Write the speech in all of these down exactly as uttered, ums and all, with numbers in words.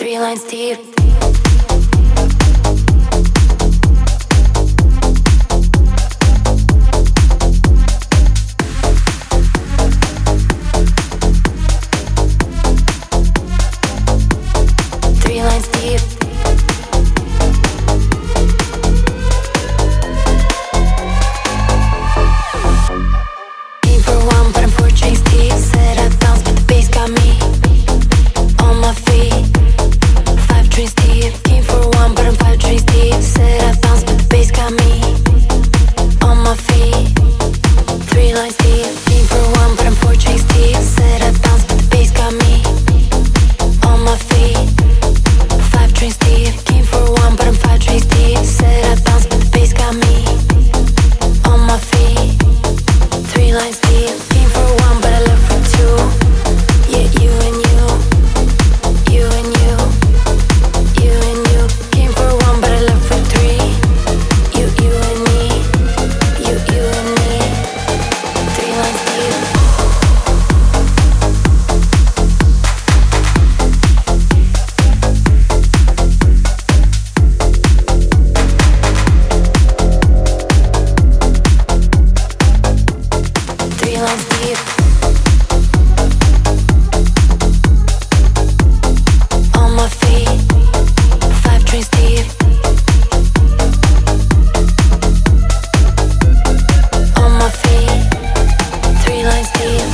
three lines deep. Three lines deep. Aim for one, but I'm four chains deep. Said I bounce, but the bass got me on my feet. Five trains deep. Came for one, but I'm five trains deep. Said I bounce, but the bass got me on my feet. Three lines deep. Came for one, but I'm four chains deep. Said I bounce, but the bass got me on my feet. Five trains deep. Came for one, but I'm five trains deep. Said I bounce, but the bass got me on my feet. Three lines deep. Came for one, but I left for two. Yeah, you and you. You and you. You and you. Came for one, but I left for three. You, you and me. You, you and me. Three lines deep. Three lines deep. On my feet. Five trains deep. On my feet. Three lines deep.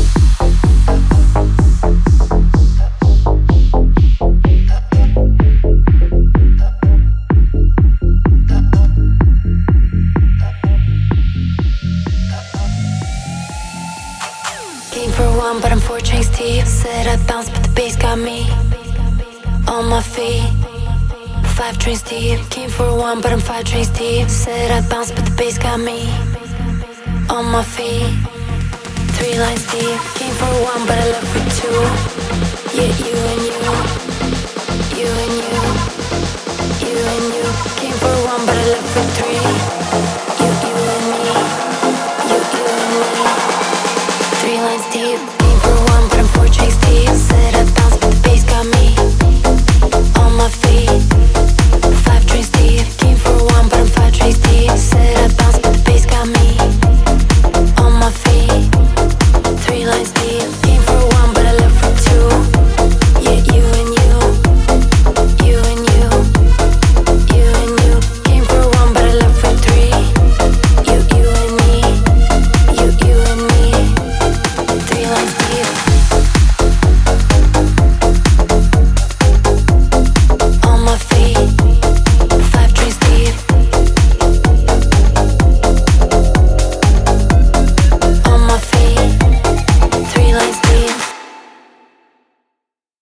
Came for one, but I'm four chains deep. Said I bounce, but the bass got me on my feet. Five trains deep. Came for one, but I'm five trains deep. Said I bounce, but the bass got me on my feet. Three lines deep. Came for one, but I left for two. Yeah, you and you. You and you. You and you. Came for one, but I left for three.